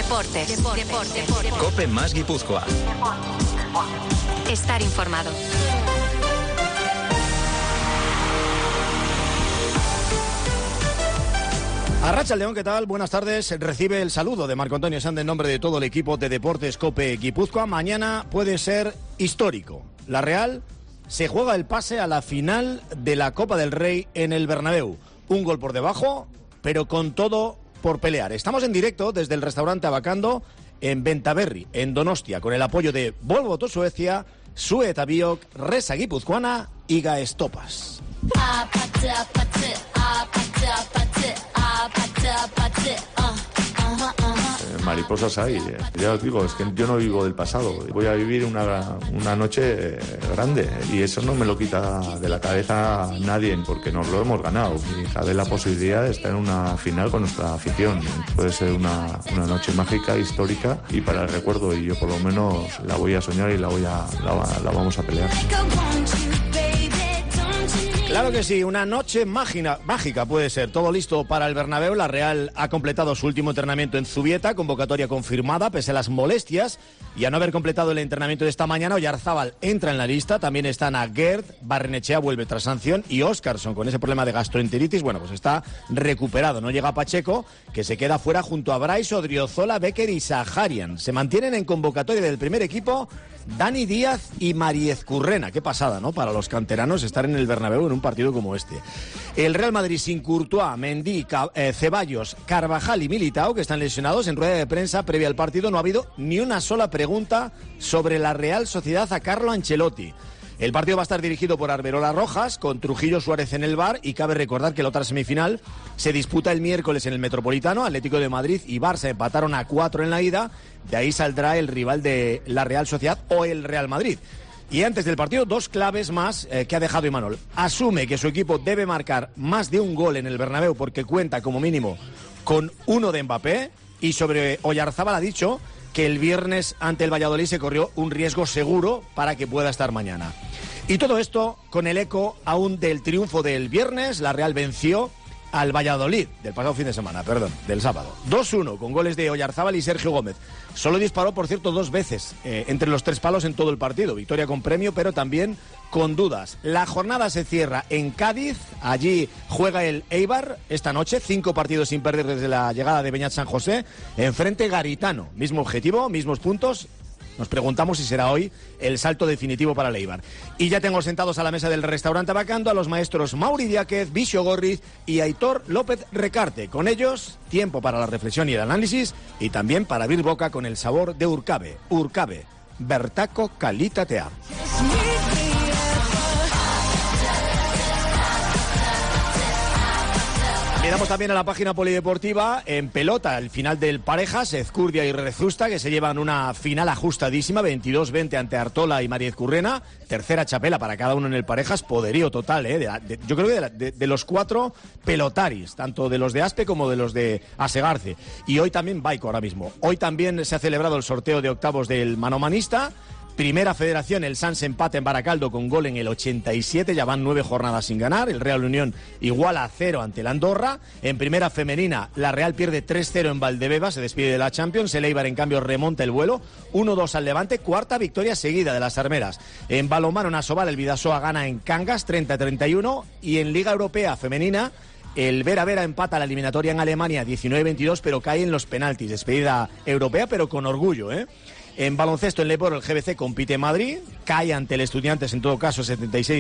Deportes. COPE más Guipúzcoa. Estar informado. Arratsaldeon, ¿qué tal? Buenas tardes. Recibe el saludo de Marco Antonio Sande en nombre de todo el equipo de Deportes COPE Guipúzcoa. Mañana puede ser histórico. La Real se juega el pase a la final de la Copa del Rey en el Bernabéu. Un gol por debajo, pero con todo por pelear. Estamos en directo desde el restaurante Abacando en Bentaberri, en Donostia, con el apoyo de Volvo to Suecia, Sueta Biok, Resa Guipuzcoana y Gaestopas. Mariposas hay, ya os digo, es que yo no vivo del pasado, voy a vivir una noche grande y eso no me lo quita de la cabeza nadie, porque nos lo hemos ganado. Mi hija ve la posibilidad de estar en una final con nuestra afición, puede ser una noche mágica, histórica y para el recuerdo, y yo por lo menos la voy a soñar y la vamos a pelear. Claro que sí, una noche mágica puede ser. Todo listo para el Bernabéu. La Real ha completado su último entrenamiento en Zubieta, convocatoria confirmada pese a las molestias y a no haber completado el entrenamiento de esta mañana. Oyarzábal entra en la lista, también están Aguerd, Barrenechea vuelve tras sanción y Óscarson con ese problema de gastroenteritis, bueno, pues está recuperado. No llega Pacheco, que se queda fuera junto a Brais, Odriozola, Becker y Saharian. Se mantienen en convocatoria del primer equipo Dani Díaz y Mariez Currena. Qué pasada, ¿no?, para los canteranos estar en el Bernabéu en un partido como este. El Real Madrid sin Courtois, Mendy, Ceballos, Carvajal y Militao, que están lesionados. En rueda de prensa previa al partido no ha habido ni una sola pregunta sobre la Real Sociedad a Carlo Ancelotti. El partido va a estar dirigido por Arberola Rojas, con Trujillo Suárez en el bar, y cabe recordar que la otra semifinal se disputa el miércoles en el Metropolitano. Atlético de Madrid y Barça empataron a 4 en la ida, de ahí saldrá el rival de la Real Sociedad o el Real Madrid. Y antes del partido, dos claves más que ha dejado Imanol. Asume que su equipo debe marcar más de un gol en el Bernabéu porque cuenta como mínimo con uno de Mbappé, y sobre Oyarzábal ha dicho que el viernes ante el Valladolid se corrió un riesgo seguro para que pueda estar mañana. Y todo esto con el eco aún del triunfo del viernes. La Real venció al Valladolid del pasado fin de semana, del sábado. 2-1 con goles de Oyarzábal y Sergio Gómez. Solo disparó, por cierto, 2 veces entre los 3 palos en todo el partido. Victoria con premio, pero también con dudas. La jornada se cierra en Cádiz. Allí juega el Eibar esta noche. 5 partidos sin perder desde la llegada de Beñat San José. Enfrente Garitano. Mismo objetivo, mismos puntos. Nos preguntamos si será hoy el salto definitivo para el Eibar. Y ya tengo sentados a la mesa del restaurante Abacando a los maestros Mauri Diáquez, Vixo Gorriz y Aitor López Recarte. Con ellos, tiempo para la reflexión y el análisis, y también para abrir boca con el sabor de Urcabe. Urcabe, Bertaco Kalitatea. Miramos también a la página polideportiva. En pelota, el final del Parejas, Ezcurdia y Rezusta, que se llevan una final ajustadísima, 22-20 ante Artola y Mariez Currena. Tercera chapela para cada uno en el Parejas, poderío total, yo creo que de los 4 pelotaris, tanto de los de Aspe como de los de Asegarce. Y hoy también Baico ahora mismo. Hoy también se ha celebrado el sorteo de octavos del manomanista. Primera Federación, el Sans empate en Baracaldo con gol en el 87, ya van 9 jornadas sin ganar. El Real Unión igual a 0 ante el Andorra. En Primera Femenina, la Real pierde 3-0 en Valdebeba, se despide de la Champions. El Eibar, en cambio, remonta el vuelo, 1-2 al Levante, cuarta victoria seguida de las armeras. En balonmano, en Asobal, el Bidasoa gana en Cangas, 30-31. Y en Liga Europea Femenina, el Vera Vera empata la eliminatoria en Alemania, 19-22, pero cae en los penaltis. Despedida europea, pero con orgullo, En baloncesto, en Leporo, el GBC compite en Madrid, cae ante el Estudiantes, en todo caso,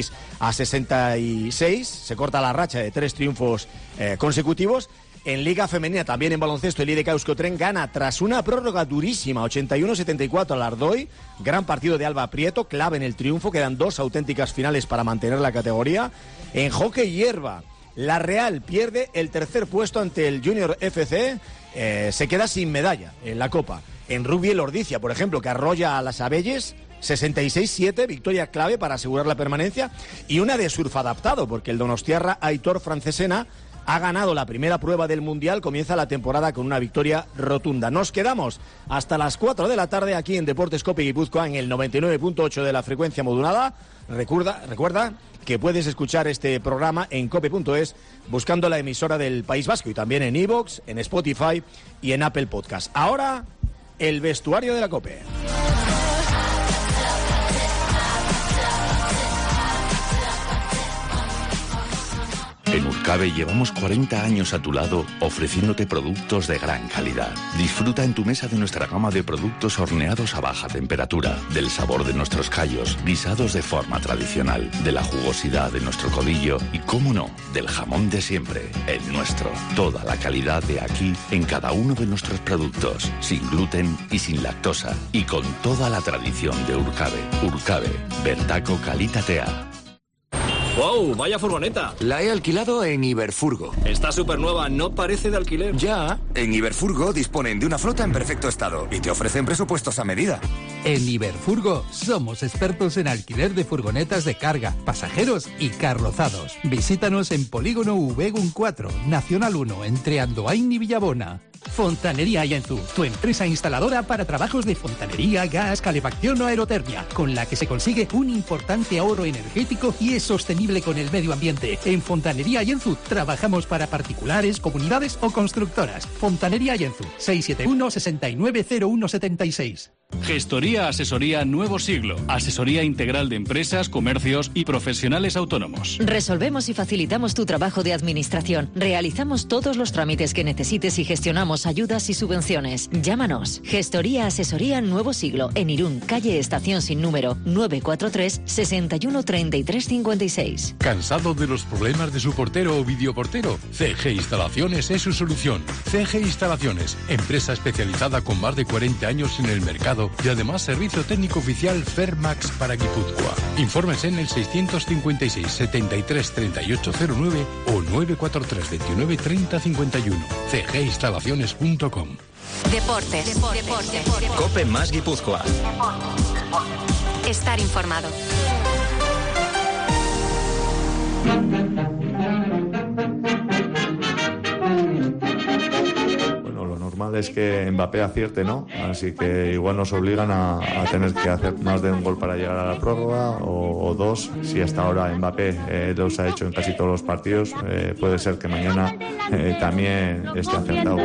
76-66, se corta la racha de 3 triunfos consecutivos. En Liga Femenina, también en baloncesto, el IDK Euskotren gana tras una prórroga durísima, 81-74 al Ardoy, gran partido de Alba Prieto, clave en el triunfo, quedan 2 auténticas finales para mantener la categoría. En hockey hierba, la Real pierde el tercer puesto ante el Junior FC, se queda sin medalla en la Copa. En rugby, el Ordicia, por ejemplo, que arrolla a las Abelles, 66-7, victoria clave para asegurar la permanencia. Y una de surf adaptado, porque el donostiarra Aitor Francesena ha ganado la primera prueba del Mundial, comienza la temporada con una victoria rotunda. Nos quedamos hasta las 4 de la tarde aquí en Deportes COPE Guipúzcoa, en el 99.8 de la frecuencia modulada. Recuerda que puedes escuchar este programa en cope.es buscando la emisora del País Vasco, y también en iVoox, en Spotify y en Apple Podcast. Ahora el vestuario de la COPE. En Urcabe llevamos 40 años a tu lado ofreciéndote productos de gran calidad. Disfruta en tu mesa de nuestra gama de productos horneados a baja temperatura, del sabor de nuestros callos, guisados de forma tradicional, de la jugosidad de nuestro codillo y, cómo no, del jamón de siempre, el nuestro. Toda la calidad de aquí en cada uno de nuestros productos, sin gluten y sin lactosa, y con toda la tradición de Urcabe. Urcabe, Bertaco Calitatea. ¡Wow! ¡Vaya furgoneta! La he alquilado en Iberfurgo. Está súper nueva, no parece de alquiler. Ya, en Iberfurgo disponen de una flota en perfecto estado y te ofrecen presupuestos a medida. En Iberfurgo somos expertos en alquiler de furgonetas de carga, pasajeros y carrozados. Visítanos en Polígono Ubegun 4, Nacional 1, entre Andoain y Villabona. Fontanería Yenzu, tu empresa instaladora para trabajos de fontanería, gas, calefacción o aerotermia, con la que se consigue un importante ahorro energético y es sostenible con el medio ambiente. En Fontanería Yenzu trabajamos para particulares, comunidades o constructoras. Fontanería Yenzu, 671-690176. Gestoría Asesoría Nuevo Siglo. Asesoría integral de empresas, comercios y profesionales autónomos. Resolvemos y facilitamos tu trabajo de administración. Realizamos todos los trámites que necesites y gestionamos ayudas y subvenciones. Llámanos. Gestoría Asesoría Nuevo Siglo. En Irún, calle Estación sin número, 943 61 33 56. ¿Cansado de los problemas de su portero o videoportero? CG Instalaciones es su solución. CG Instalaciones, empresa especializada con más de 40 años en el mercado y además servicio técnico oficial Fermax para Guipúzcoa. Infórmese en el 656 73 3809 o 943 29 30 51. cginstalaciones.com. Deportes. COPE más Guipúzcoa. Estar informado. Lo normal es que Mbappé acierte, ¿no? Así que igual nos obligan a tener que hacer más de un gol para llegar a la prórroga o dos. Si hasta ahora Mbappé los ha hecho en casi todos los partidos, puede ser que mañana también esté acertado.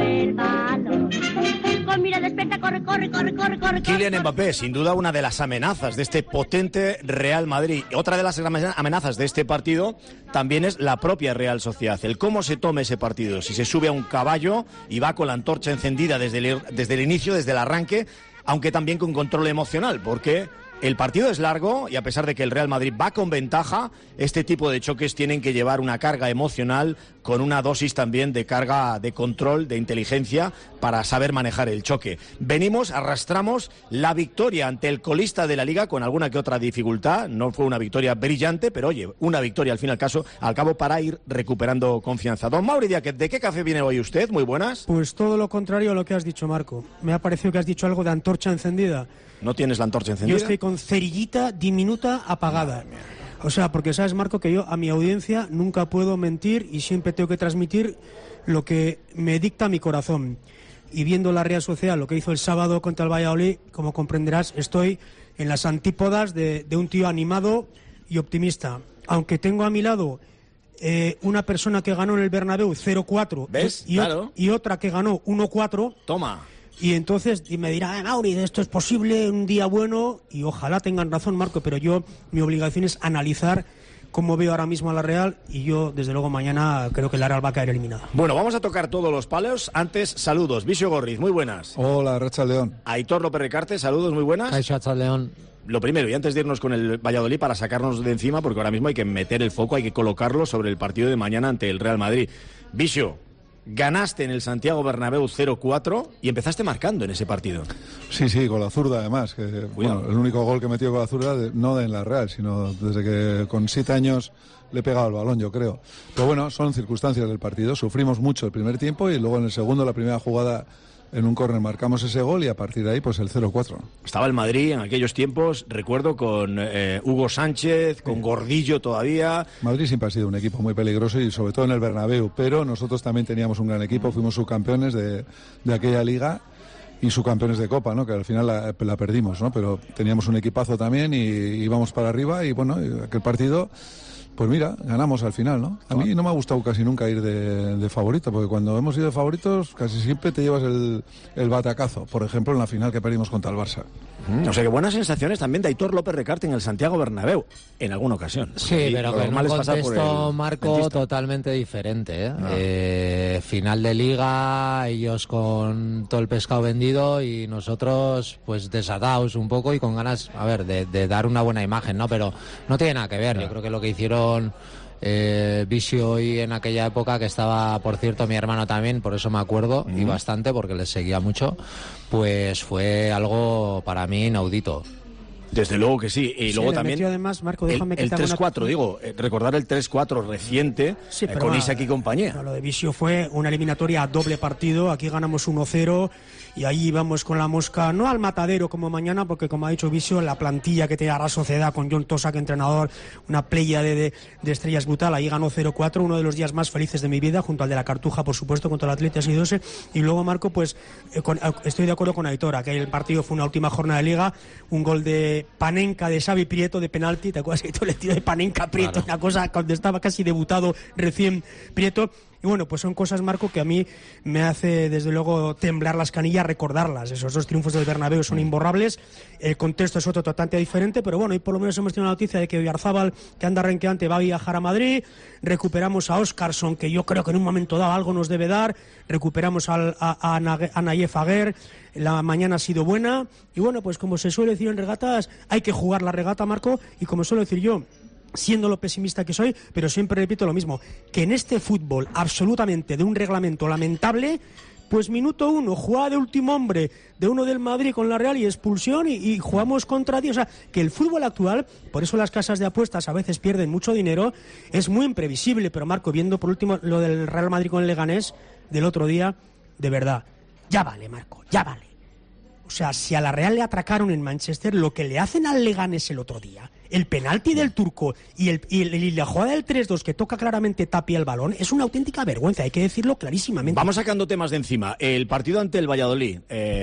Kylian Mbappé, sin duda una de las amenazas de este potente Real Madrid. Otra de las amenazas de este partido también es la propia Real Sociedad. El cómo se tome ese partido. Si se sube a un caballo y va con la antorcha encendida desde el inicio, desde el arranque, aunque también con control emocional, porque el partido es largo y a pesar de que el Real Madrid va con ventaja, este tipo de choques tienen que llevar una carga emocional con una dosis también de carga de control, de inteligencia para saber manejar el choque. Arrastramos la victoria ante el colista de la Liga con alguna que otra dificultad. No fue una victoria brillante, pero oye, una victoria al cabo para ir recuperando confianza. Don Mauri Díaz, ¿de qué café viene hoy usted? Muy buenas. Pues todo lo contrario a lo que has dicho, Marco. Me ha parecido que has dicho algo de antorcha encendida. ¿No tienes la antorcha encendida? Yo estoy con cerillita diminuta apagada. O sea, porque sabes, Marco, que yo a mi audiencia nunca puedo mentir y siempre tengo que transmitir lo que me dicta mi corazón. Y viendo la Real Sociedad, lo que hizo el sábado contra el Valladolid, como comprenderás, estoy en las antípodas de un tío animado y optimista. Aunque tengo a mi lado una persona que ganó en el Bernabéu 0-4. ¿Ves? Claro. Y otra que ganó 1-4. Toma. Y entonces me dirá, Mauri, esto es posible, un día bueno, y ojalá tengan razón, Marco, pero mi obligación es analizar cómo veo ahora mismo a la Real, y yo, desde luego, mañana creo que la Real va a caer eliminada. Bueno, vamos a tocar todos los palos. Antes, saludos. Visio Gorriz, muy buenas. Hola, Racha León. Aitor López Recarte, saludos, muy buenas. Racha León. Lo primero, y antes de irnos con el Valladolid para sacarnos de encima, porque ahora mismo hay que meter el foco, hay que colocarlo sobre el partido de mañana ante el Real Madrid. Visio, ganaste en el Santiago Bernabéu 0-4 y empezaste marcando en ese partido. Sí, con la zurda además. El único gol que metió con la zurda, no en la Real, sino desde que con 7 años le he pegado el balón, yo creo. Pero bueno, son circunstancias del partido. Sufrimos mucho el primer tiempo y luego en el segundo, la primera jugada, en un córner marcamos ese gol y a partir de ahí pues el 0-4. Estaba el Madrid en aquellos tiempos, recuerdo, con Hugo Sánchez, con Gordillo todavía. Madrid siempre ha sido un equipo muy peligroso y sobre todo en el Bernabéu, pero nosotros también teníamos un gran equipo, fuimos subcampeones de aquella liga y subcampeones de Copa, ¿no? Que al final la perdimos, ¿no? Pero teníamos un equipazo también y íbamos para arriba y bueno, aquel partido Pues mira, ganamos al final, ¿no? A mí no me ha gustado casi nunca ir de favorito, porque cuando hemos ido de favoritos casi siempre te llevas el batacazo. Por ejemplo, en la final que perdimos contra el Barça. O sea que buenas sensaciones también de Aitor López Recarte en el Santiago Bernabéu, en alguna ocasión. Sí, pero con un contexto, Marco, totalmente diferente, ¿eh? Final de Liga, ellos con todo el pescado vendido y nosotros pues desatados un poco y con ganas, a ver, de dar una buena imagen, ¿no? Pero no tiene nada que ver. Yo creo que lo que hicieron Visio y en aquella época, que estaba, por cierto, mi hermano también, por eso me acuerdo, y bastante, porque les seguía mucho, pues fue algo para mí inaudito. Desde luego que sí. Y luego también además, Marco, déjame el 3-4, digo, recordar el 3-4 reciente con Isaac y compañía. Lo de Visio fue una eliminatoria a doble partido. Aquí ganamos 1-0 y ahí íbamos con la mosca, no al matadero como mañana, porque como ha dicho Visio, la plantilla que tenía la Sociedad con John Tosak, entrenador, una playa de estrellas brutal. Ahí ganó 0-4, uno de los días más felices de mi vida, junto al de la Cartuja, por supuesto, contra el Athletic y 12. Y luego, Marco, pues estoy de acuerdo con Aitor, que el partido fue una última jornada de Liga, un gol de Panenka de Xavi Prieto de penalti, ¿te acuerdas que todo el tiro de Panenka Prieto? Claro. Una cosa cuando estaba casi debutado recién Prieto. Y bueno, pues son cosas, Marco, que a mí me hace desde luego temblar las canillas recordarlas. Esos dos triunfos del Bernabéu son imborrables. El contexto es otro totalmente diferente, pero bueno, y por lo menos hemos tenido la noticia de que Oyarzábal, que anda renqueante, va a viajar a Madrid. Recuperamos a Óscarson, que yo creo que en un momento dado algo nos debe dar. Recuperamos a Nayef Aguer. La mañana ha sido buena. Y bueno, pues como se suele decir en regatas, hay que jugar la regata, Marco. Y como suelo decir yo, siendo lo pesimista que soy, pero siempre repito lo mismo, que en este fútbol absolutamente de un reglamento lamentable, pues minuto 1, jugada de último hombre de uno del Madrid con la Real y expulsión y jugamos contra 10. O sea, que el fútbol actual, por eso las casas de apuestas a veces pierden mucho dinero, es muy imprevisible. Pero Marco, viendo por último lo del Real Madrid con el Leganés del otro día, de verdad, ya vale, Marco, ya vale. O sea, si a la Real le atracaron en Manchester, lo que le hacen al Leganés el otro día, el penalti del turco y la jugada del 3-2 que toca claramente Tapia el balón, es una auténtica vergüenza, hay que decirlo clarísimamente. Vamos sacando temas de encima. El partido ante el Valladolid,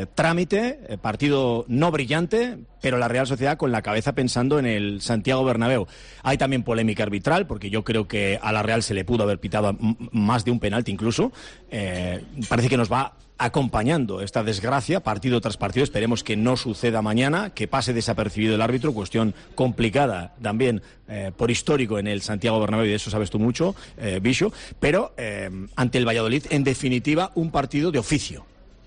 trámite, partido no brillante, pero la Real Sociedad con la cabeza pensando en el Santiago Bernabéu. Hay también polémica arbitral, porque yo creo que a la Real se le pudo haber pitado más de un penalti incluso. Parece que nos va acompañando esta desgracia partido tras partido. Esperemos que no suceda mañana, que pase desapercibido el árbitro, cuestión complicada también por histórico en el Santiago Bernabéu, y de eso sabes tú mucho, Bicho, pero ante el Valladolid, en definitiva, un partido de oficio.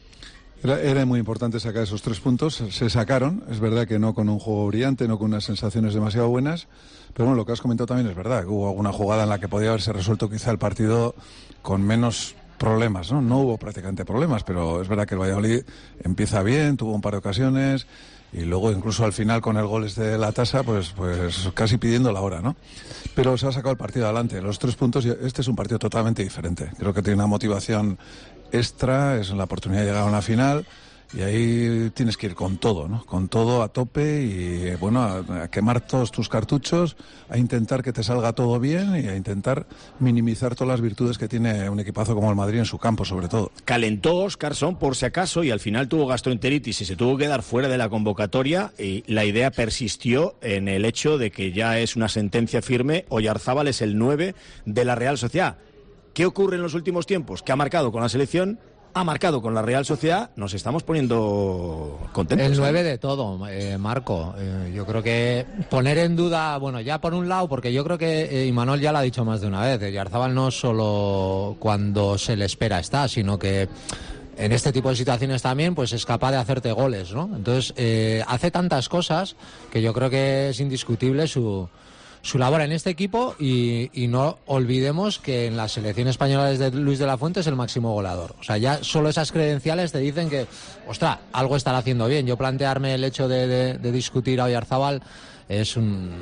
Era muy importante sacar esos 3 puntos, se sacaron, es verdad que no con un juego brillante, no con unas sensaciones demasiado buenas, pero bueno, lo que has comentado también es verdad, que hubo alguna jugada en la que podía haberse resuelto quizá el partido con menos problemas, ¿no? No hubo prácticamente problemas, pero es verdad que el Valladolid empieza bien, tuvo un par de ocasiones y luego incluso al final con el gol de la tasa, pues casi pidiendo la hora, ¿no? Pero se ha sacado el partido adelante, los 3 puntos, este es un partido totalmente diferente. Creo que tiene una motivación extra, es la oportunidad de llegar a una final y ahí tienes que ir con todo, ¿no? Con todo a tope y, bueno, a quemar todos tus cartuchos, a intentar que te salga todo bien y a intentar minimizar todas las virtudes que tiene un equipazo como el Madrid en su campo, sobre todo. Calentó Óscarson por si acaso y al final tuvo gastroenteritis y se tuvo que dar fuera de la convocatoria, y la idea persistió en el hecho de que ya es una sentencia firme. Oyarzábal es el 9 de la Real Sociedad. ¿Qué ocurre en los últimos tiempos? Que ha marcado con la selección, ha marcado con la Real Sociedad, nos estamos poniendo contentos. El 9 de todo, Marco. Yo creo que poner en duda, bueno, ya por un lado, porque yo creo que Imanol ya lo ha dicho más de una vez, Oyarzábal no solo cuando se le espera está, sino que en este tipo de situaciones también pues es capaz de hacerte goles, ¿no? Entonces hace tantas cosas que yo creo que es indiscutible su labor en este equipo y no olvidemos que en la selección española desde Luis de la Fuente es el máximo goleador. O sea, ya solo esas credenciales te dicen que, ostras, algo estará haciendo bien. Yo plantearme el hecho de discutir a Oyarzábal es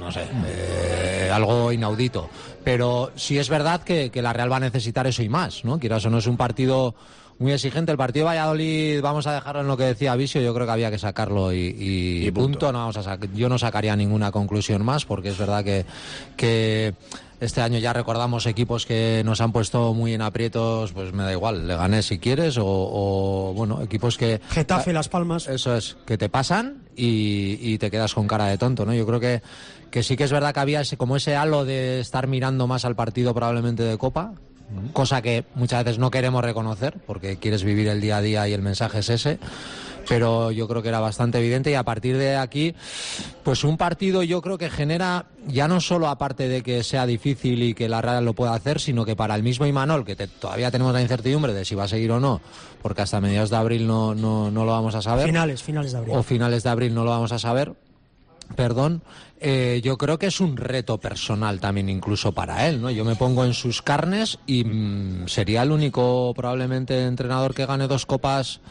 algo inaudito. Pero sí es verdad que la Real va a necesitar eso y más, ¿no? Quieras o no, es un partido muy exigente. El partido de Valladolid, vamos a dejarlo en lo que decía Visio, yo creo que había que sacarlo y punto. No yo no sacaría ninguna conclusión más, porque es verdad que este año ya recordamos equipos que nos han puesto muy en aprietos, pues me da igual, Leganés si quieres, o bueno, equipos que... Getafe, Las Palmas. Eso es, que te pasan y te quedas con cara de tonto, ¿no? Yo creo que sí que es verdad que había ese halo de estar mirando más al partido probablemente de Copa, cosa que muchas veces no queremos reconocer, porque quieres vivir el día a día y el mensaje es ese. Pero yo creo que era bastante evidente, y a partir de aquí, pues un partido yo creo que genera, ya no solo aparte de que sea difícil y que la Real lo pueda hacer, sino que para el mismo Imanol, que todavía tenemos la incertidumbre de si va a seguir o no, porque hasta mediados de abril no lo vamos a saber. Finales de abril. O finales de abril no lo vamos a saber. Perdón, yo creo que es un reto personal también incluso para él, ¿no? Yo me pongo en sus carnes y sería el único probablemente entrenador que gane 2 copas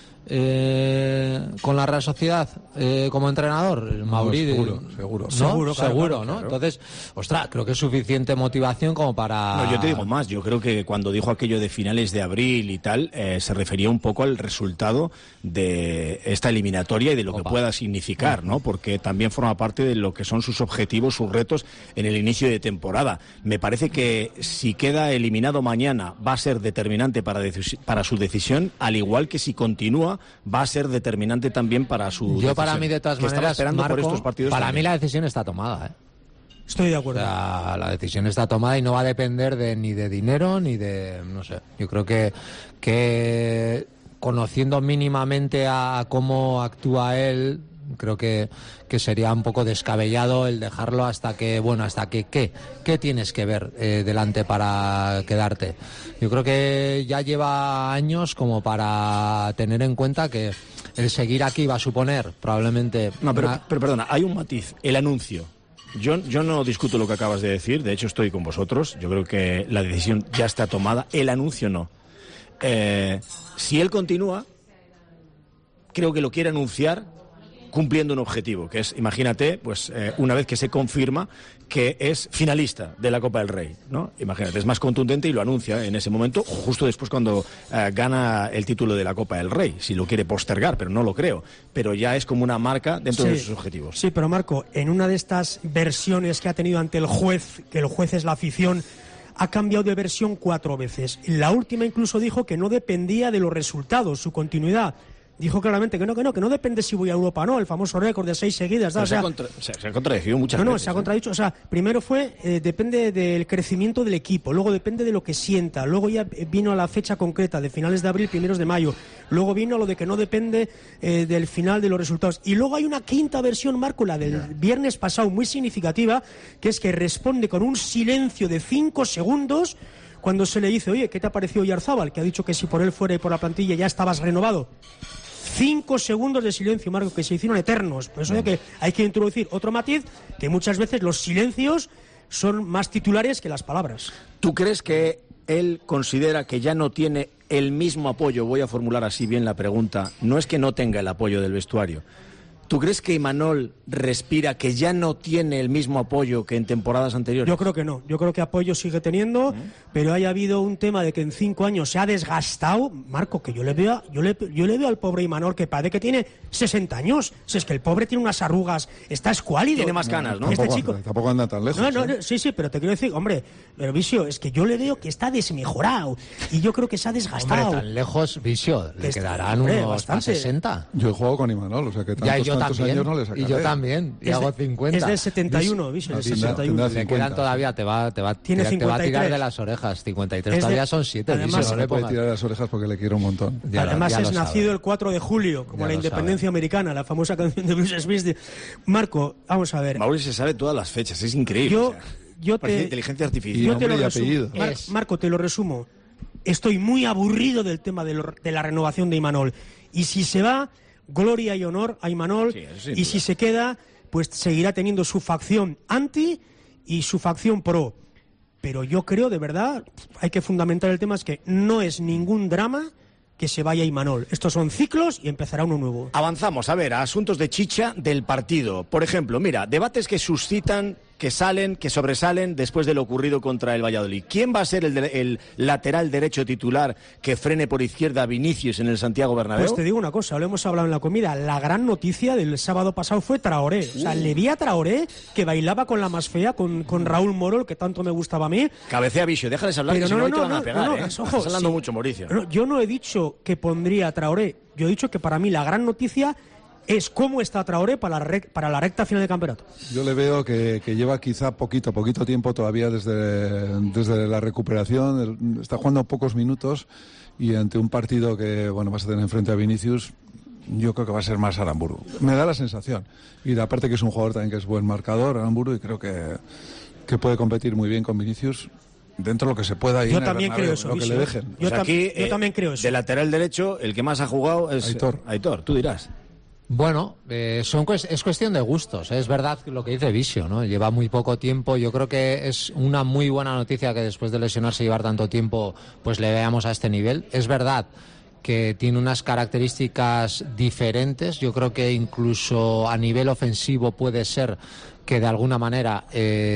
con la Real Sociedad como entrenador, Mauri. Seguro, ¿no? Entonces, ostras, creo que es suficiente motivación como para... No, yo te digo más, yo creo que cuando dijo aquello de finales de abril y tal, se refería un poco al resultado de esta eliminatoria y de lo que pueda significar, ¿no? Porque también forma parte de lo que son sus objetivos, sus retos en el inicio de temporada. Me parece que si queda eliminado mañana va a ser determinante para su decisión, al igual que si continúa va a ser determinante también para su decisión. Yo para mí, de todas maneras, Marco, por estos partidos para mí la decisión está tomada, Estoy de acuerdo. O sea, la decisión está tomada y no va a depender ni de dinero ni de... no sé. Yo creo que conociendo mínimamente a cómo actúa él, creo que sería un poco descabellado el dejarlo hasta que ¿qué tienes que ver delante para quedarte? Yo creo que ya lleva años como para tener en cuenta que el seguir aquí va a suponer probablemente... No, pero perdona, hay un matiz, el anuncio. Yo no discuto lo que acabas de decir, de hecho estoy con vosotros, yo creo que la decisión ya está tomada, el anuncio no. Si él continúa, creo que lo quiere anunciar cumpliendo un objetivo, que es, imagínate, pues una vez que se confirma que es finalista de la Copa del Rey, ¿no? Imagínate, es más contundente y lo anuncia en ese momento, justo después cuando gana el título de la Copa del Rey, si lo quiere postergar, pero no lo creo, pero ya es como una marca dentro de sus objetivos. Sí, pero Marco, en una de estas versiones que ha tenido ante el juez, que el juez es la afición, ha cambiado de versión 4 veces. La última incluso dijo que no dependía de los resultados, su continuidad. Dijo claramente que no depende si voy a Europa o no, el famoso récord de 6 seguidas. Se ha contradicho muchas veces. No, se ha contradicho. O sea, primero fue, depende del crecimiento del equipo, luego depende de lo que sienta, luego ya vino a la fecha concreta de finales de abril, primeros de mayo, luego vino lo de que no depende del final de los resultados. Y luego hay una quinta versión, Marco, la del viernes pasado, muy significativa, que es que responde con un silencio de 5 segundos cuando se le dice, oye, ¿qué te ha parecido Oyarzábal? Que ha dicho que si por él fuera y por la plantilla ya estabas renovado. 5 segundos de silencio, Marco, que se hicieron eternos. Por eso que hay que introducir otro matiz, que muchas veces los silencios son más titulares que las palabras. ¿Tú crees que él considera que ya no tiene el mismo apoyo? Voy a formular así bien la pregunta. No es que no tenga el apoyo del vestuario. ¿Tú crees que Imanol respira que ya no tiene el mismo apoyo que en temporadas anteriores? Yo creo que no. Yo creo que apoyo sigue teniendo, pero haya habido un tema de que en 5 años se ha desgastado. Marco, que yo le veo al pobre Imanol que parece que tiene 60 años. Si es que el pobre tiene unas arrugas, está escuálido. Tiene más canas, ¿no? Tampoco anda tan lejos. Sí, pero te quiero decir, hombre, pero Visio, es que yo le veo que está desmejorado y yo creo que se ha desgastado. Hombre, tan lejos, Visio, le quedarán unos 60. Yo he jugado con Imanol, o sea que tantos años no le sacaré. Y yo también, y hago 50. Es del 71, Visio, del 71. Le quedan todavía, te va a tirar de las orejas, 53, todavía son 7. Además, no le puede tirar de las orejas porque le quiero un montón. Además es nacido el 4 de julio, como la independencia americana, la famosa canción de Bruce Smith. Marco, vamos a ver. Mauricio se sabe todas las fechas, es increíble. Inteligencia artificial. Yo te lo resumo. Marco, te lo resumo. Estoy muy aburrido del tema de la renovación de Imanol. Y si se va, gloria y honor a Imanol, y si se queda, pues seguirá teniendo su facción anti y su facción pro. Pero yo creo, de verdad, hay que fundamentar el tema, es que no es ningún drama que se vaya Imanol. Estos son ciclos y empezará uno nuevo. Avanzamos, a asuntos de chicha del partido. Por ejemplo, mira, debates que suscitan que sobresalen después de lo ocurrido contra el Valladolid. ¿Quién va a ser el lateral derecho titular que frene por izquierda a Vinicius en el Santiago Bernabéu? Pues te digo una cosa, lo hemos hablado en la comida, la gran noticia del sábado pasado fue Traoré. O sea, le vi a Traoré que bailaba con la más fea, con Raúl Moro, que tanto me gustaba a mí. Cabecea Vicio, déjales hablar, pero que si no te van a pegar, ¿eh? Ojo, Estás hablando mucho, Mauricio. No, yo no he dicho que pondría a Traoré, yo he dicho que para mí la gran noticia es cómo está Traoré para la recta final del campeonato. Yo le veo que lleva quizá poquito tiempo todavía desde la recuperación, está jugando pocos minutos y ante un partido que vas a tener enfrente a Vinicius, yo creo que va a ser más Aramburu. Me da la sensación. Y aparte que es un jugador también que es buen marcador, Aramburu, y creo que puede competir muy bien con Vinicius. Dentro de lo que se pueda ir. Yo también creo eso. Lo que le dejen. Yo también creo eso. De lateral derecho, el que más ha jugado es Aitor, tú dirás. Bueno, es cuestión de gustos. Es verdad lo que dice Visio, ¿no? Lleva muy poco tiempo. Yo creo que es una muy buena noticia que después de lesionarse y llevar tanto tiempo, pues le veamos a este nivel. Es verdad que tiene unas características diferentes. Yo creo que incluso a nivel ofensivo puede ser que de alguna manera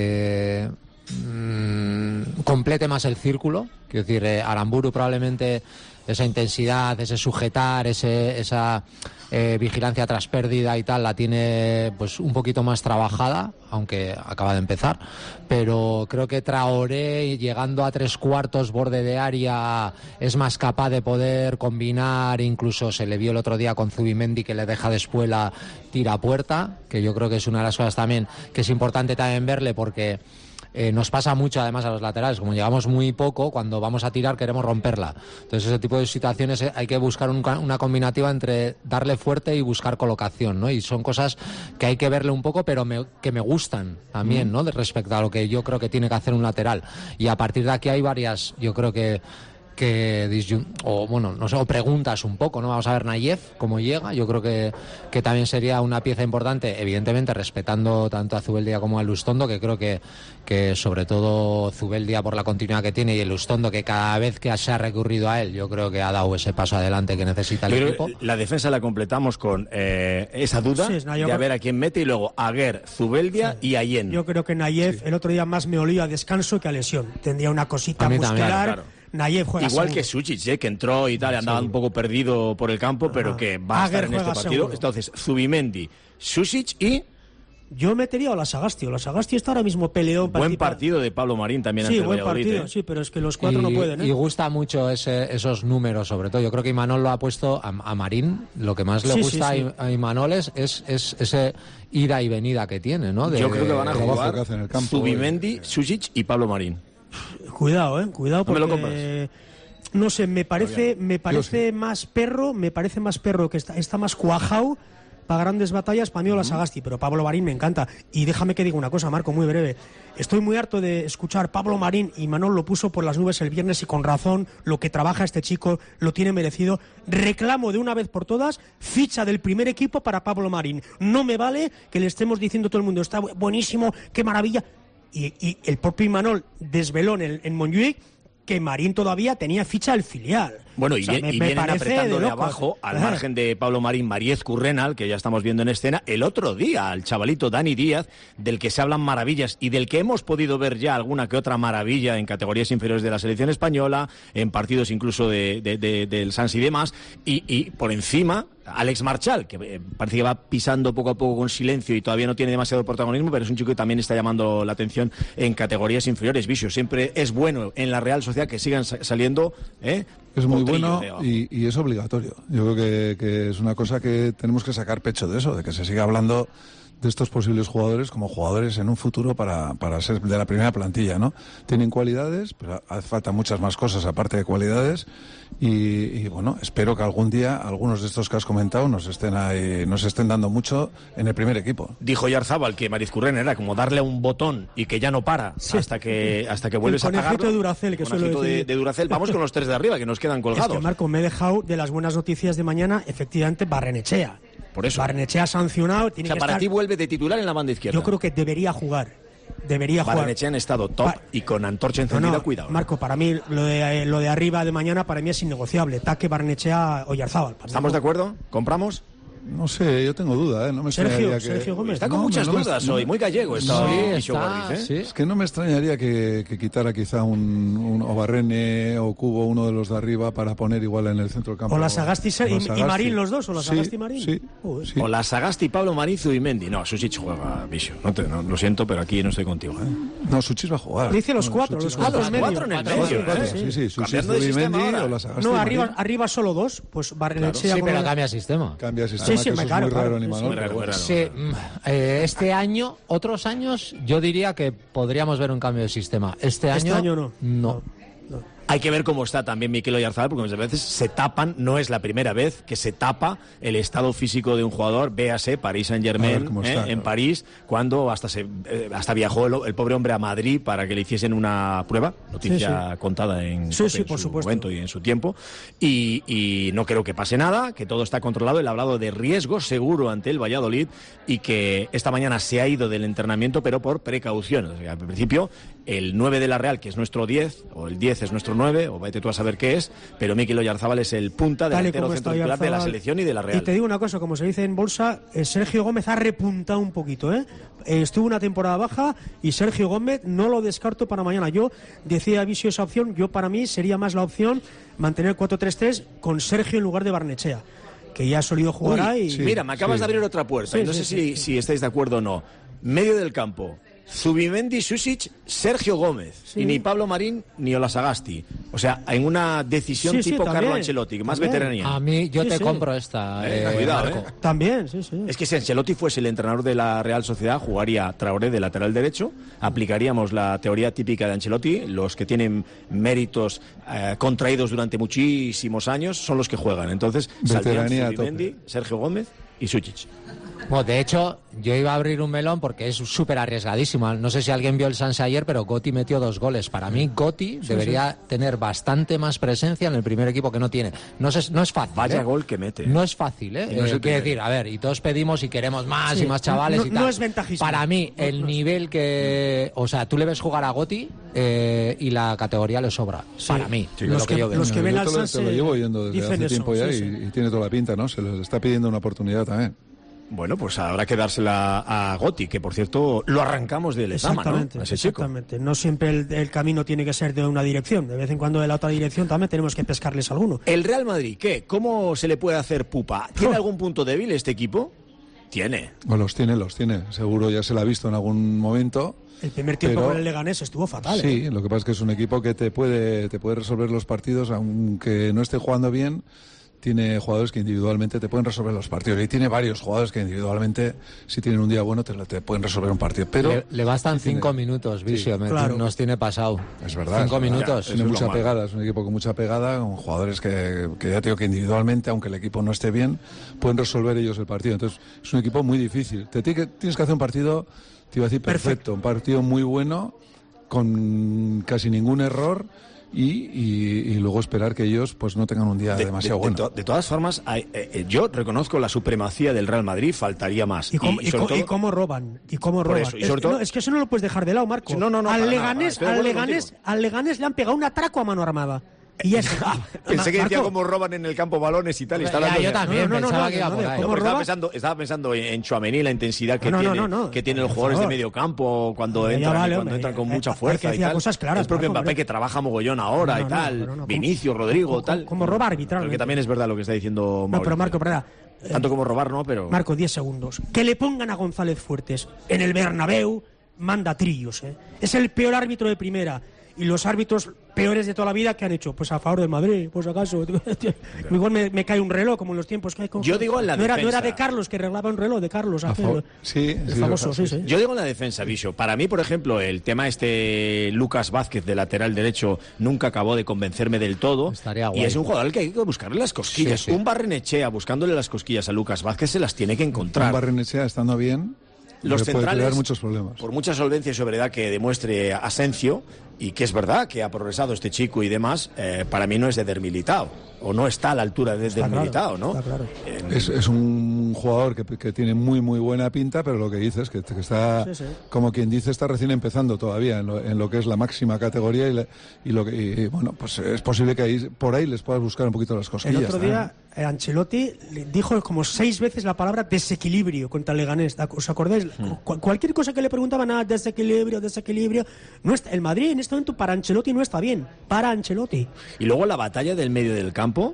complete más el círculo. Quiero decir, Aramburu probablemente esa intensidad, ese sujetar, esa vigilancia tras pérdida y tal, la tiene pues un poquito más trabajada, aunque acaba de empezar. Pero creo que Traoré, llegando a 3/4 borde de área, es más capaz de poder combinar. Incluso se le vio el otro día con Zubimendi, que le deja de espuela, tira a puerta, que yo creo que es una de las cosas también que es importante también verle, porque nos pasa mucho además a los laterales, como llegamos muy poco, cuando vamos a tirar queremos romperla. Entonces ese tipo de situaciones hay que buscar una combinativa entre darle fuerte y buscar colocación, ¿no? Y son cosas que hay que verle un poco, pero que me gustan también, ¿no? Respecto a lo que yo creo que tiene que hacer un lateral. Y a partir de aquí hay varias, yo creo que o preguntas un poco, ¿no? Vamos a ver Nayev cómo llega. Yo creo que también sería una pieza importante, evidentemente respetando tanto a Zubeldia como a Lustondo, que creo que sobre todo Zubeldia por la continuidad que tiene, y el Lustondo, que cada vez que se ha recurrido a él, yo creo que ha dado ese paso adelante que necesita el equipo. La defensa la completamos con esa duda de a ver a quién mete, y luego Aguer, Zubeldia y Allen. Yo creo que Nayev el otro día más me olía a descanso que a lesión. Tendría una cosita muscular. Claro. Nayev juega igual seguro. Que Suchic, que entró y tal, andaba un poco perdido por el campo, pero que va a estar en este partido. Seguro. Entonces, Zubimendi, Suchic y... Yo metería a Olasagasti. Olasagasti está ahora mismo peleón. Buen partido de Pablo Marín también. Sí, buen partido, sí, pero es que los cuatro no pueden. Y gusta mucho esos números, sobre todo. Yo creo que Imanol lo ha puesto a Marín. Lo que más le gusta a Imanol es ese ida y venida que tiene, ¿no? Yo creo que van a jugar Zubimendi, Suchic y Pablo Marín. Cuidado, cuidado, porque no me lo compras. No sé, me parece más perro, que está más cuajado para grandes batallas, para mí Olasagasti, pero Pablo Marín me encanta. Y déjame que diga una cosa, Marco, muy breve. Estoy muy harto de escuchar Pablo Marín, y Manol lo puso por las nubes el viernes y con razón. Lo que trabaja este chico lo tiene merecido. Reclamo de una vez por todas ficha del primer equipo para Pablo Marín. No me vale que le estemos diciendo todo el mundo, está buenísimo, qué maravilla. Y el propio Imanol desveló en Montjuic que Marín todavía tenía ficha del filial. Bueno, y vienen apretando de abajo, al margen de Pablo Marín, Mariez Currenal, que ya estamos viendo en escena, el otro día, al chavalito Dani Díaz, del que se hablan maravillas y del que hemos podido ver ya alguna que otra maravilla en categorías inferiores de la selección española, en partidos incluso del Sans y demás, y por encima... Alex Marchal, que parece que va pisando poco a poco con silencio y todavía no tiene demasiado protagonismo, pero es un chico que también está llamando la atención en categorías inferiores. Visio, siempre es bueno en la Real Sociedad que sigan saliendo. Es muy bueno y es obligatorio. Yo creo que es una cosa que tenemos que sacar pecho de eso, de que se siga hablando de estos posibles jugadores como jugadores en un futuro para ser de la primera plantilla, ¿no? Tienen cualidades, pero hace falta muchas más cosas aparte de cualidades y bueno, espero que algún día algunos de estos que has comentado nos estén dando mucho en el primer equipo. Dijo Yarzábal que Mariz Curren era como darle a un botón y que ya no para hasta que vuelves a apagarlo. El conejito de Duracell, que suelo decir. de Duracell. Vamos con los tres de arriba que nos quedan colgados. Es que, Marco, me he dejado de las buenas noticias de mañana, efectivamente, Barrenechea. Por eso. Barrenechea sancionado. Para ti vuelve de titular en la banda izquierda. Yo creo que debería jugar. Barrenechea en estado top y con antorcha encendida, cuidado. Marco, para mí, lo de arriba de mañana, para mí es innegociable. Taque, Barrenechea, Oyarzábal. ¿Estamos de acuerdo? ¿Compramos? No sé, yo tengo duda, no me extrañaría que... Sergio Gómez. Está con muchas dudas hoy, muy gallego está hoy. Sí. Es que no me extrañaría que quitara quizá un Obarrene o Cubo, uno de los de arriba, para poner igual en el centro del campo. O la Sagasti y Marín, los dos, o la Sagasti y Marín. Sí. O la Sagasti, Pablo Marín, Zubimendi. No, Susic juega, Bicho. No, lo siento, pero aquí no estoy contigo. No, Susic va a jugar. Dice los cuatro, los cuatro en medio. Sí, Susic, Zubimendi o la Sagasti. No, arriba solo dos, pues Barrenechea. Sí, pero cambia sistema. Cambia sistema, Sí, que eso claro, es muy raro claro. en Imanol. Sí, este año, otros años, yo diría que podríamos ver un cambio de sistema. Este año no. Hay que ver cómo está también Mikel Oyarzabal, porque muchas veces se tapan, no es la primera vez que se tapa el estado físico de un jugador, véase Paris Saint-Germain en París, cuando hasta viajó el pobre hombre a Madrid para que le hiciesen una prueba, noticia contada en por su supuesto. momento y en su tiempo, y no creo que pase nada, que todo está controlado. Él ha hablado de riesgo seguro ante el Valladolid y que esta mañana se ha ido del entrenamiento, pero por precaución. O sea, al principio, el 9 de la Real, que es nuestro 10, o el 10 es nuestro 9, o vete tú a saber qué es, pero Mikel Oyarzabal es el punta delantero centro titular de la selección y de la Real. Y te digo una cosa, como se dice en bolsa, Sergio Gómez ha repuntado un poquito, estuvo una temporada baja y Sergio Gómez no lo descarto para mañana. Yo decía Visio esa opción, para mí sería más la opción mantener el 4-3-3 con Sergio en lugar de Barnechea, que ya ha solido jugar ahí. Mira, me acabas de abrir otra puerta, y no sé si estáis de acuerdo o no. Medio del campo, Zubimendi, Susic, Sergio Gómez, y ni Pablo Marín ni Olasagasti. O sea, en una decisión tipo Carlo Ancelotti, más veteranía. A mí, yo te compro esta. Cuidado, También, Es que si Ancelotti fuese el entrenador de la Real Sociedad, jugaría Traoré de lateral derecho, aplicaríamos la teoría típica de Ancelotti, los que tienen méritos contraídos durante muchísimos años son los que juegan. Entonces, saldrían Zubimendi, Sergio Gómez y Susic. Bueno, de hecho, yo iba a abrir un melón porque es súper arriesgadísimo. No sé si alguien vio el Sanse ayer, pero Gotti metió 2 goles. Para mí, Gotti debería tener bastante más presencia en el primer equipo que no tiene. No es fácil. Vaya gol que mete. No es fácil, ¿eh? Quiero decir, a ver, y todos pedimos y queremos más y más chavales y tal. No es ventajismo. Para mí, el nivel que... O sea, tú le ves jugar a Gotti y la categoría le sobra. Para mí, los que ven al Sanse te lo llevo oyendo desde hace tiempo ya y tiene toda la pinta, ¿no? Se les está pidiendo una oportunidad también. Bueno, pues habrá que dársela a Gotti, que por cierto lo arrancamos de Lezama, ¿no? Exactamente. No siempre el camino tiene que ser de una dirección. De vez en cuando de la otra dirección también tenemos que pescarles alguno. ¿El Real Madrid qué? ¿Cómo se le puede hacer pupa? ¿Tiene algún punto débil este equipo? Tiene. Bueno, los tiene. Seguro ya se la ha visto en algún momento. El primer tiempo con el Leganés estuvo fatal. Sí, lo que pasa es que es un equipo que te puede resolver los partidos, aunque no esté jugando bien. Tiene jugadores que individualmente te pueden resolver los partidos. Y tiene varios jugadores que individualmente, si tienen un día bueno, te pueden resolver un partido. Pero le bastan 5 minutos, Visio. Claro. Nos tiene pasado. Es verdad. 5 minutos. Tiene mucha pegada. Es un equipo con mucha pegada, con jugadores que ya te digo que individualmente, aunque el equipo no esté bien, pueden resolver ellos el partido. Entonces, es un equipo muy difícil. Tienes que hacer un partido, te iba a decir, perfecto. Un partido muy bueno, con casi ningún error. Y luego esperar que ellos pues no tengan un día demasiado bueno. De todas formas, yo reconozco la supremacía del Real Madrid, faltaría más. Y cómo roban. Eso, es que eso no lo puedes dejar de lado, Marco. Al Leganés le han pegado un atraco a mano armada. Y ya está. Pensé que decía cómo roban en el campo balones y tal. Yo también pensaba que iba por ahí. Estaba pensando en Tchouaméni, la intensidad que tienen los jugadores de medio campo cuando entran con mucha fuerza y tal. El propio Mbappé que trabaja mogollón ahora y tal. Vinicius, Rodrigo, tal. Como roba arbitralmente. Porque también es verdad lo que está diciendo Mauricio. No, pero Marco, perdón. Tanto como robar, ¿no? Pero... Marco, 10 segundos. Que le pongan a González Fuertes en el Bernabéu, manda trillos, ¿eh? Es el peor árbitro de primera. Y los árbitros peores de toda la vida, ¿qué han hecho? Pues a favor del Madrid, por si acaso. Igual me cae un reloj, como en los tiempos que hay. Yo digo en la defensa. No era de Carlos, que reglaba un reloj de Carlos. El famoso, sí. Yo digo en la defensa, Bicho. Para mí, por ejemplo, el tema Lucas Vázquez, de lateral derecho, nunca acabó de convencerme del todo. Estaría guay. Y es un jugador al que hay que buscarle las cosquillas. Un Barrenechea buscándole las cosquillas a Lucas Vázquez se las tiene que encontrar. Un Barrenechea estando bien... Los centrales, puede crear muchos problemas. Por mucha solvencia y sobriedad que demuestre Asensio, y que es verdad que ha progresado este chico y demás, para mí no es de Eder Militao, o no está a la altura de Eder Militao, ¿no? Está claro. Es un un jugador que tiene muy buena pinta, pero lo que dices que está, como quien dice, está recién empezando todavía en lo que es la máxima categoría y bueno, pues es posible que por ahí les puedas buscar un poquito las cosquillas. El otro día Ancelotti dijo como 6 veces la palabra desequilibrio contra el Leganés. ¿Os acordáis? Cualquier cosa que le preguntaban, desequilibrio. No está, el Madrid en este momento para Ancelotti no está bien. Para Ancelotti. Y luego la batalla del medio del campo,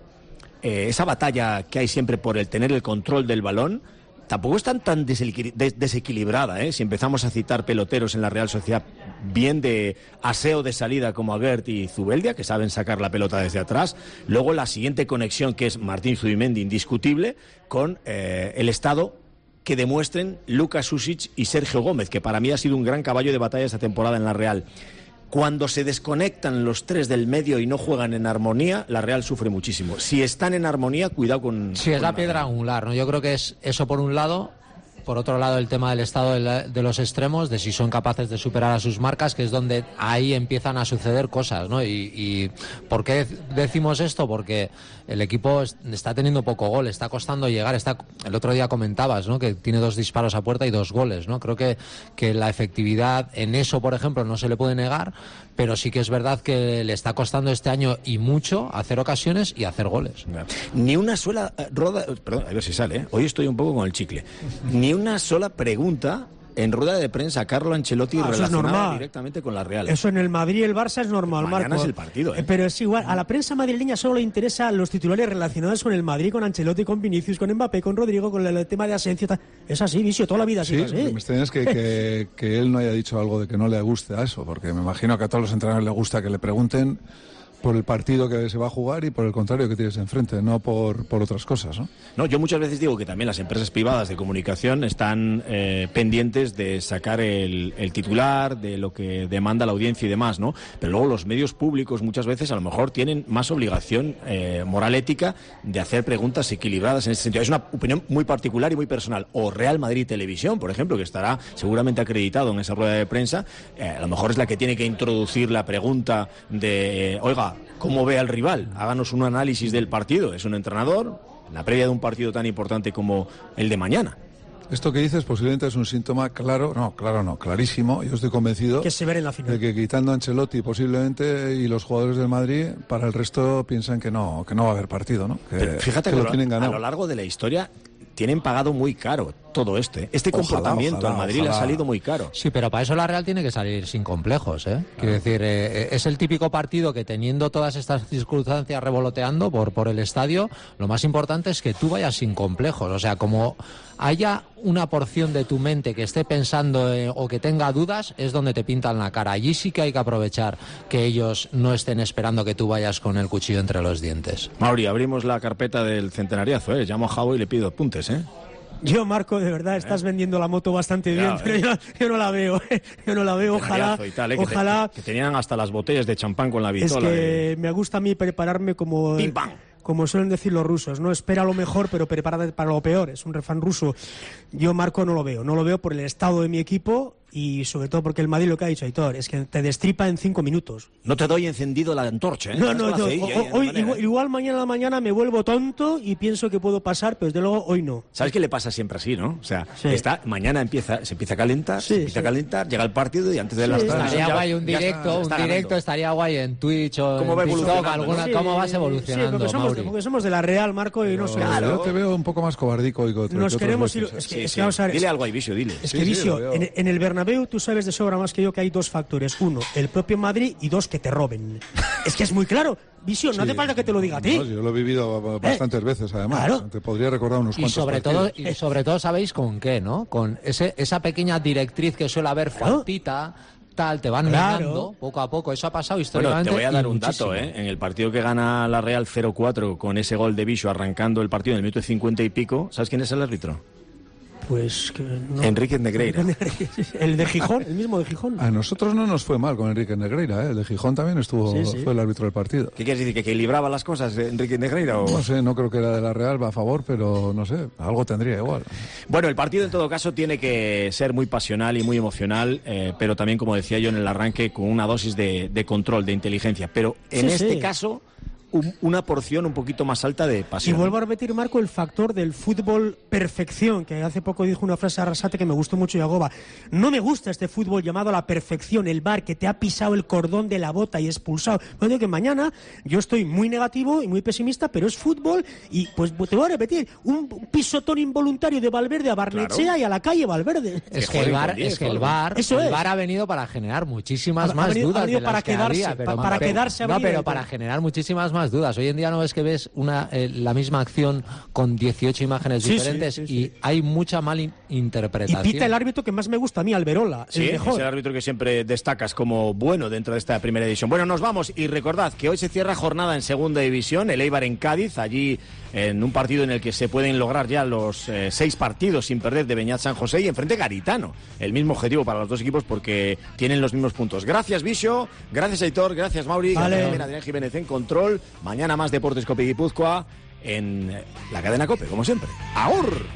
esa batalla que hay siempre por el tener el control del balón, tampoco es tan desequilibrada, ¿eh? Si empezamos a citar peloteros en la Real Sociedad bien de aseo de salida como Aguert y Zubeldia, que saben sacar la pelota desde atrás. Luego la siguiente conexión, que es Martín Zubimendi, indiscutible, con el estado que demuestren Lucas Susic y Sergio Gómez, que para mí ha sido un gran caballo de batalla esta temporada en la Real. Cuando se desconectan los tres del medio y no juegan en armonía, la Real sufre muchísimo. Si están en armonía, cuidado con... Sí, es la piedra angular, ¿no? Yo creo que es eso por un lado. Por otro lado, el tema del estado de los extremos, de si son capaces de superar a sus marcas, que es donde ahí empiezan a suceder cosas, ¿no? Y ¿por qué decimos esto? Porque el equipo está teniendo poco gol, está costando llegar. El otro día comentabas, ¿no?, que tiene 2 disparos a puerta y 2 goles, ¿no? Creo que la efectividad en eso, por ejemplo, no se le puede negar, pero sí que es verdad que le está costando este año y mucho hacer ocasiones y hacer goles. Ni una sola perdón, a ver si sale, ¿eh? Hoy estoy un poco con el chicle. Ni una sola pregunta en rueda de prensa a Carlo Ancelotti relacionada directamente con la Real. Eso en el Madrid y el Barça es normal, Mañana Marco. Es el partido, ¿eh? Pero es igual, a la prensa madrileña solo le interesan los titulares relacionados con el Madrid, con Ancelotti, con Vinicius, con Mbappé, con Rodrigo, con el tema de Asensio. Es así, Vicio, toda la vida sí, así. Me extraña es que él no haya dicho algo de que no le guste a eso, porque me imagino que a todos los entrenadores les gusta que le pregunten por el partido que se va a jugar y por el contrario que tienes enfrente, no por otras cosas, ¿no? No, yo muchas veces digo que también las empresas privadas de comunicación están pendientes de sacar el titular, de lo que demanda la audiencia y demás, ¿no? Pero luego los medios públicos muchas veces a lo mejor tienen más obligación moral ética de hacer preguntas equilibradas en ese sentido. Es una opinión muy particular y muy personal. O Real Madrid Televisión, por ejemplo, que estará seguramente acreditado en esa rueda de prensa, a lo mejor es la que tiene que introducir la pregunta de, oiga, ¿cómo ve al rival? Háganos un análisis del partido. Es un entrenador, en la previa de un partido tan importante como el de mañana. Esto que dices posiblemente es un síntoma clarísimo. Yo estoy convencido que se verá en la final. De que quitando a Ancelotti posiblemente y los jugadores del Madrid, para el resto piensan que no va a haber partido, ¿no? Pero fíjate que lo tienen ganado. A lo largo de la historia tienen pagado muy caro todo esto. Este comportamiento al Madrid le ha salido muy caro. Sí, pero para eso la Real tiene que salir sin complejos, ¿eh? Quiero decir, es el típico partido que teniendo todas estas circunstancias revoloteando por el estadio, lo más importante es que tú vayas sin complejos. O sea, como haya una porción de tu mente que esté pensando o que tenga dudas, es donde te pintan la cara. Allí sí que hay que aprovechar que ellos no estén esperando que tú vayas con el cuchillo entre los dientes. Mauri, abrimos la carpeta del centenariazo, ¿eh? Llamo a Javo y le pido apuntes, ¿eh? Yo, Marco, de verdad, estás vendiendo la moto bastante bien, pero yo no la veo, Yo no la veo, ojalá. Que tenían hasta las botellas de champán con la vitola. Es que me gusta a mí prepararme como... ¡Pim, pam! Como suelen decir los rusos, no espera lo mejor, pero prepárate para lo peor. Es un refrán ruso. Yo, Marco, no lo veo por el estado de mi equipo y sobre todo porque el Madrid, lo que ha dicho Aitor, es que te destripa en 5 minutos. No te doy encendido la antorcha, ¿eh? Igual mañana a la mañana me vuelvo tonto y pienso que puedo pasar, pero desde luego hoy no. ¿Sabes qué le pasa siempre así, no? O sea, mañana se empieza a calentar, llega el partido y antes de las 3... Estaría guay un directo estaría guay en Twitch o ¿Cómo en TikTok, ¿cómo vas evolucionando, porque somos de la Real, Marco, y no sé. Yo te veo un poco más cobardico. Nos queremos ir... Dile algo a Visio, dile. Es que Visio, en el Bernabéu tú sabes de sobra más que yo que hay 2 factores. 1, el propio Madrid, y 2, que te roben. Es que es muy claro. Visio, no hace falta que te lo diga a ti. No, yo lo he vivido bastantes veces, además. Claro. Te podría recordar unos cuantos partidos. Y sobre todo sabéis con qué, ¿no? Con esa pequeña directriz que suele haber faltita... te van ganando poco a poco. Eso ha pasado históricamente. Bueno, te voy a dar un dato, ¿eh? En el partido que gana la Real 0-4 con ese gol de Visio arrancando el partido en el minuto 50 y pico, ¿sabes quién es el árbitro? Pues que no. Enrique Negreira. El de Gijón, el mismo de Gijón. A nosotros no nos fue mal con Enrique Negreira, ¿eh? El de Gijón también fue el árbitro del partido. ¿Qué quieres decir? ¿Que libraba las cosas Enrique Negreira? ¿O? No sé, no creo que era de la Real, va a favor, pero no sé, algo tendría igual. Bueno, el partido en todo caso tiene que ser muy pasional y muy emocional, pero también, como decía yo en el arranque, con una dosis de control, de inteligencia. Pero en este caso... una porción un poquito más alta de Y pasión. vuelvo a repetir, Marco, el factor del fútbol perfección, que hace poco dijo una frase a Arrasate que me gustó mucho, Yagoba. No me gusta este fútbol llamado a la perfección, el VAR, que te ha pisado el cordón de la bota y expulsado. Bueno, digo que mañana yo estoy muy negativo y muy pesimista, pero es fútbol y pues te voy a repetir, un pisotón involuntario de Valverde a Barnechea y a la calle Valverde. Es que el VAR ha venido para generar muchísimas más dudas. Ha venido de para las que quedarse, había, pero, para quedarse ha no, venido pero para generar muchísimas más dudas. Hoy en día no es que ves la misma acción con 18 imágenes diferentes y hay mucha malinterpretación. Y pita el árbitro que más me gusta a mí, Alberola, Sí, el mejor. es el árbitro que siempre destacas como bueno dentro de esta primera división. Bueno, nos vamos y recordad que hoy se cierra jornada en segunda división, el Eibar en Cádiz, allí en un partido en el que se pueden lograr ya los 6 partidos sin perder de Beñat San José y enfrente Garitano. El mismo objetivo para los dos equipos porque tienen los mismos puntos. Gracias, Visio, gracias, Aitor, gracias, Mauri, gracias también a Adrián Jiménez en control. Mañana más Deportes Cope Guipúzcoa en la cadena COPE, como siempre. ¡Ahor!